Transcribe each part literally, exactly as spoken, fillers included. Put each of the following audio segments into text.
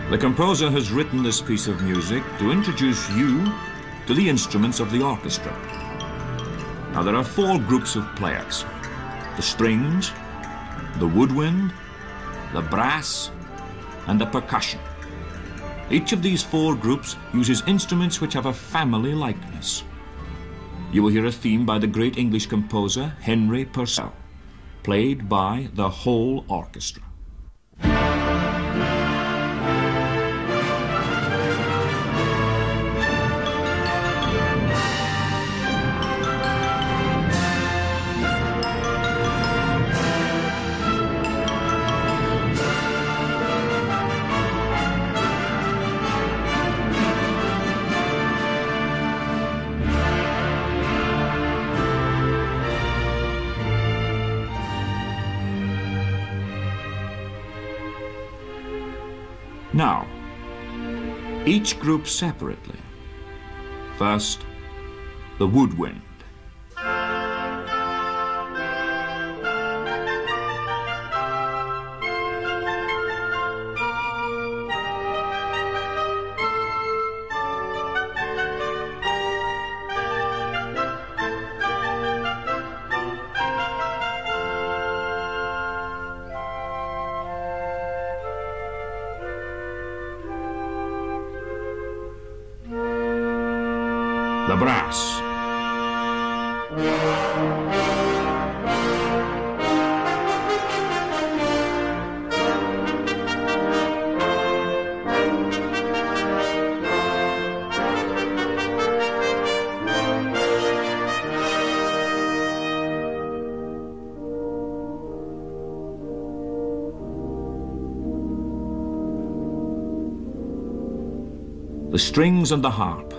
The composer has written this piece of music to introduce you to the instruments of the orchestra. Now, there are four groups of players: the strings, the woodwind, the brass, and the percussion. Each of these four groups uses instruments which have a family likeness. You will hear a theme by the great English composer Henry Purcell, played by the whole orchestra. Now, each group separately. First, the woodwind. The brass. The strings and the harp.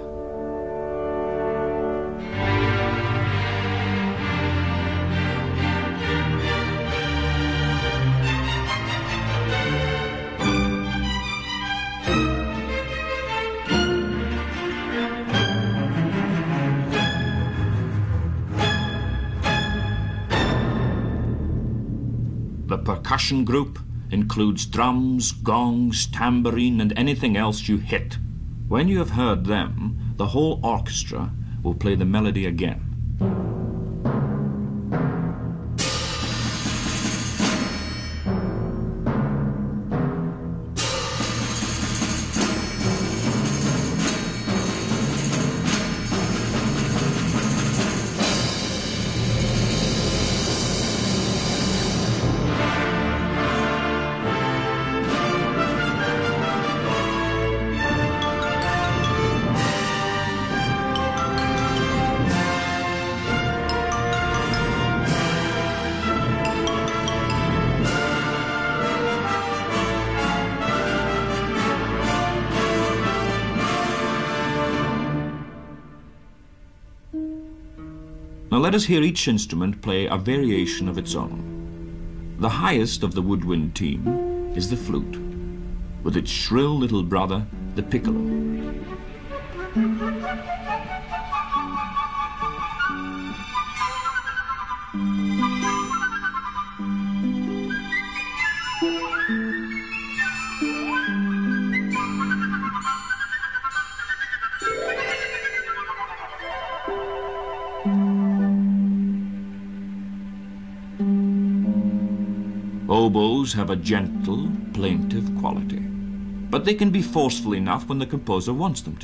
The percussion group includes drums, gongs, tambourine, and anything else you hit. When you have heard them, the whole orchestra will play the melody again. Now let us hear each instrument play a variation of its own. The highest of the woodwind team is the flute, with its shrill little brother, the piccolo. Oboes have a gentle, plaintive quality, but they can be forceful enough when the composer wants them to.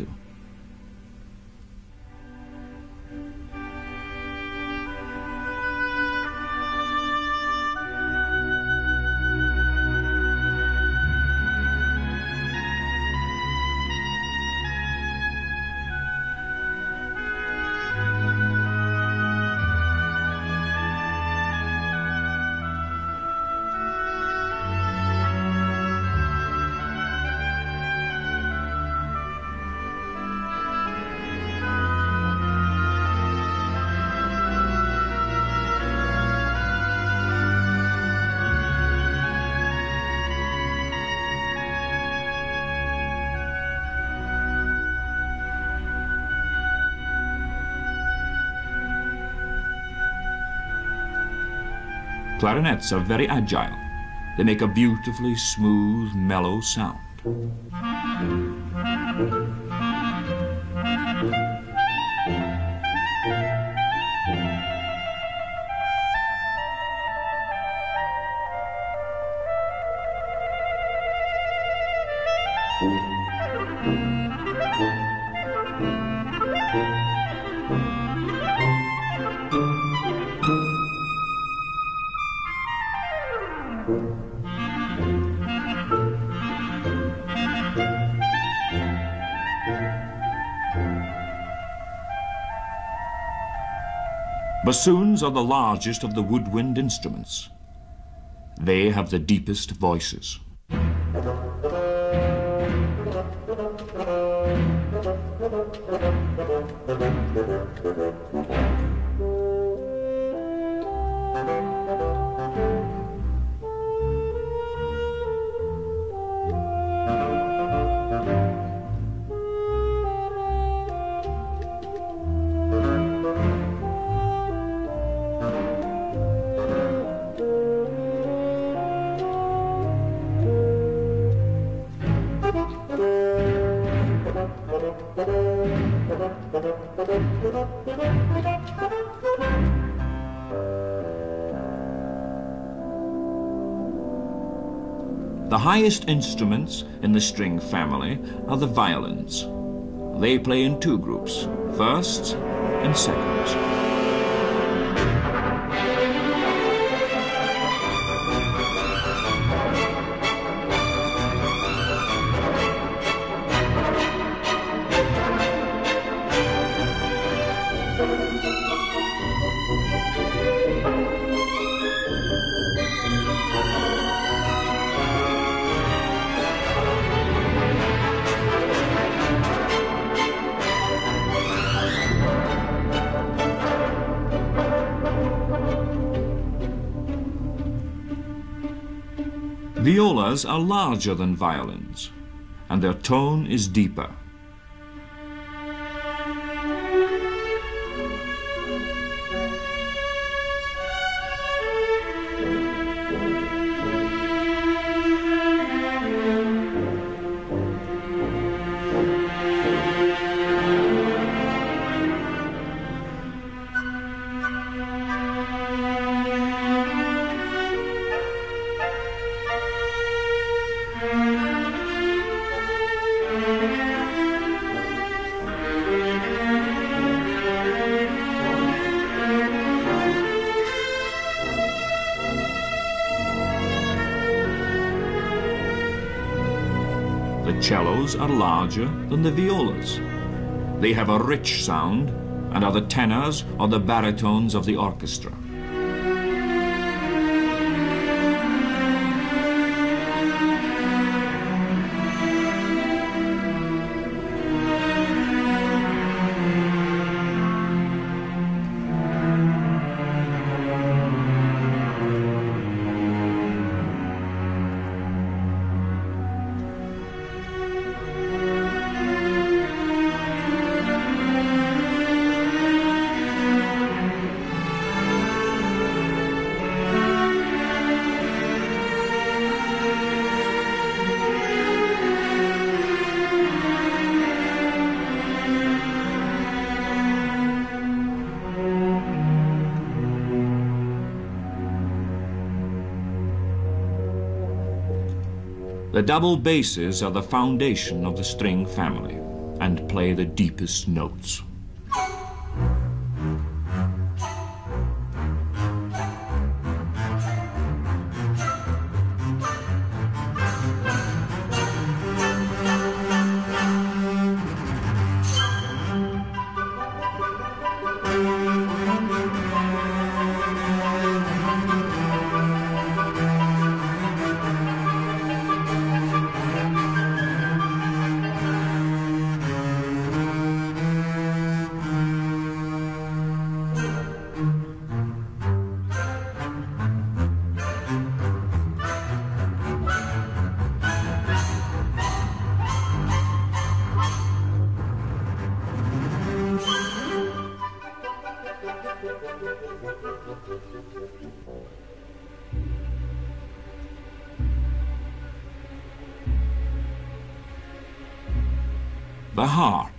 Clarinets are very agile. They make a beautifully smooth, mellow sound. Bassoons are the largest of the woodwind instruments. They have the deepest voices. The highest instruments in the string family are the violins. They play in two groups, firsts and seconds. Violas are larger than violins, and their tone is deeper. The cellos are larger than the violas. They have a rich sound and are the tenors or the baritones of the orchestra. The double basses are the foundation of the string family and play the deepest notes. the harp.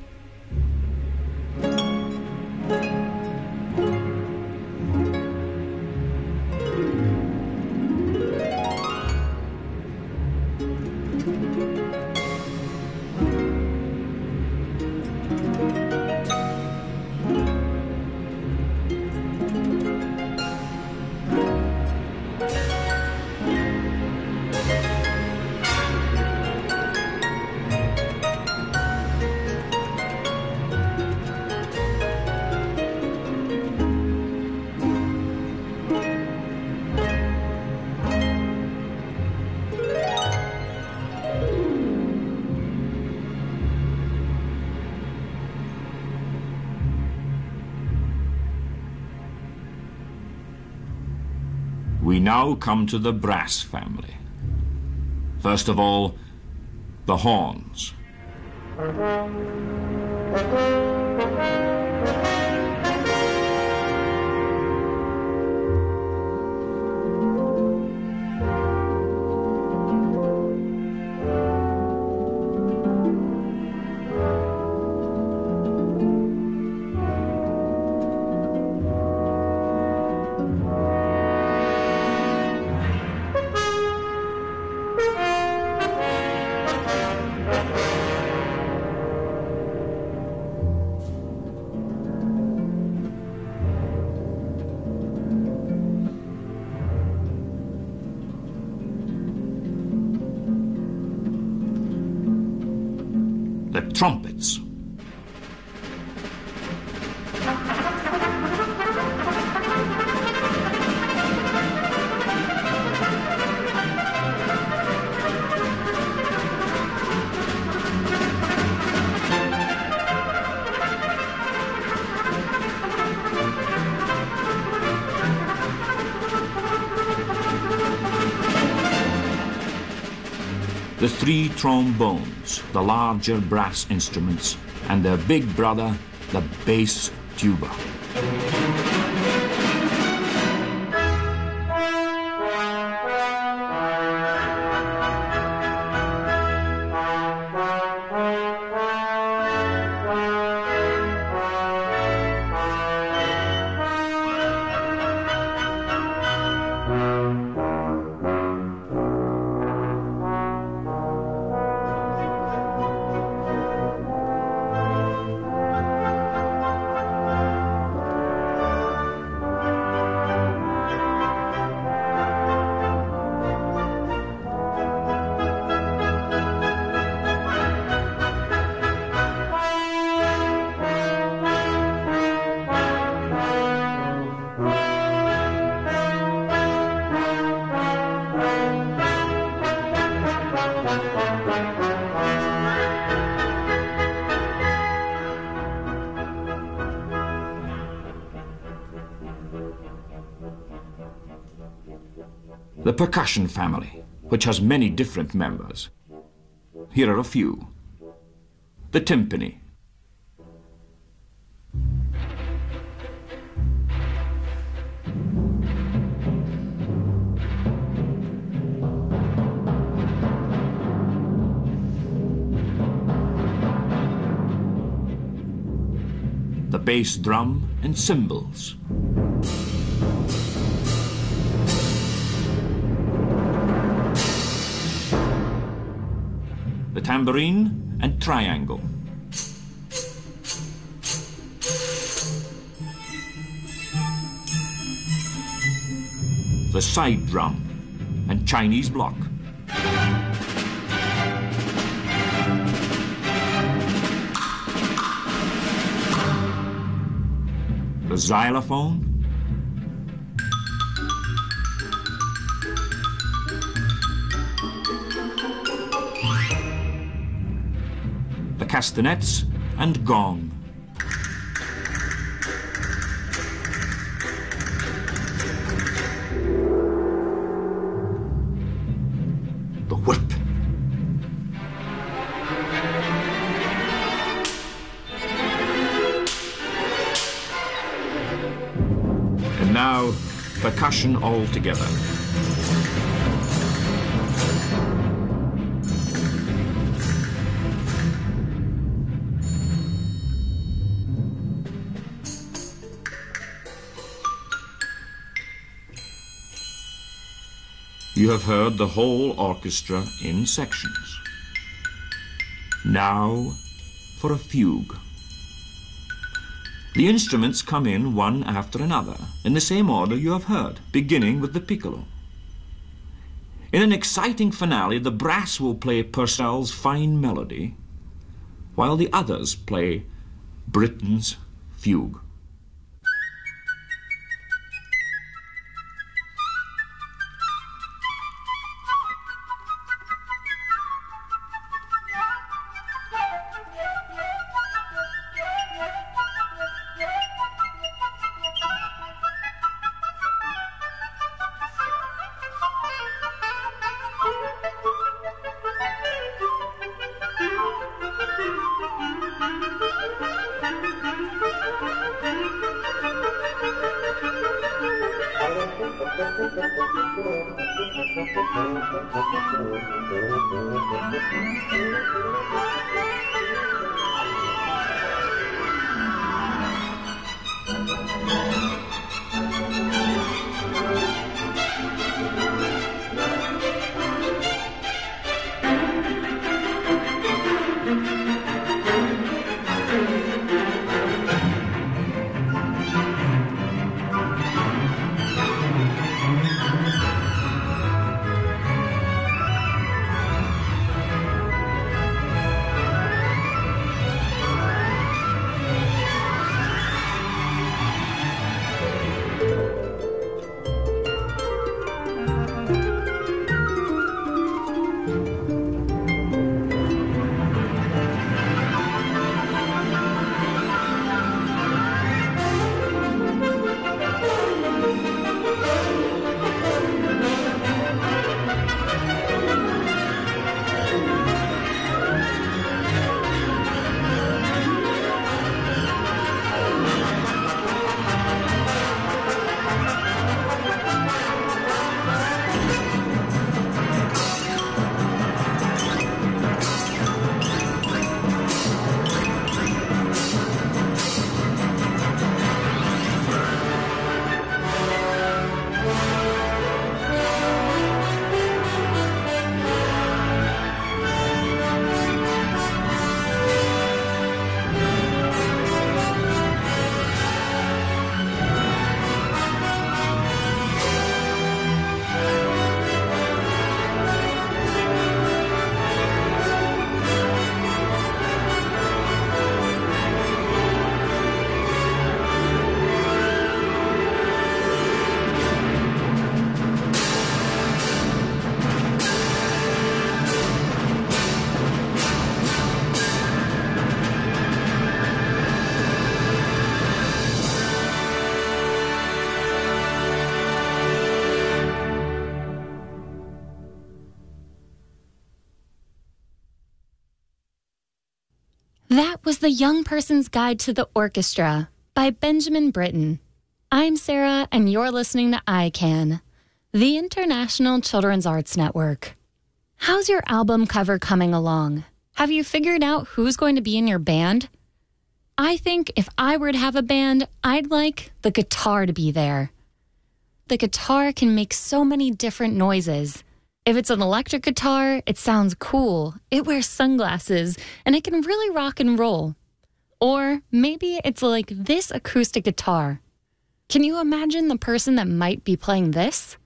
We now come to the brass family. First of all, the horns. The trumpets. The three trombones, the larger brass instruments, and their big brother, the bass tuba. The percussion family, which has many different members. Here are a few. The timpani. The bass drum and cymbals. The tambourine and triangle. The side drum and Chinese block. The xylophone. The castanets and gong. The whip. And now, percussion all together. you have heard the whole orchestra in sections. Now for a fugue. The instruments come in one after another, in the same order you have heard, beginning with the piccolo. In an exciting finale, the brass will play Purcell's Fine Melody, while the others play Britten's Fugue. That was The Young Person's Guide to the Orchestra by Benjamin Britten. I'm Sarah, and you're listening to I CAN, the International Children's Arts Network. How's your album cover coming along? Have you figured out who's going to be in your band? I think if I were to have a band, I'd like the guitar to be there. The guitar can make so many different noises. If it's an electric guitar, it sounds cool, it wears sunglasses, and it can really rock and roll. Or maybe it's like this acoustic guitar. Can you imagine the person that might be playing this?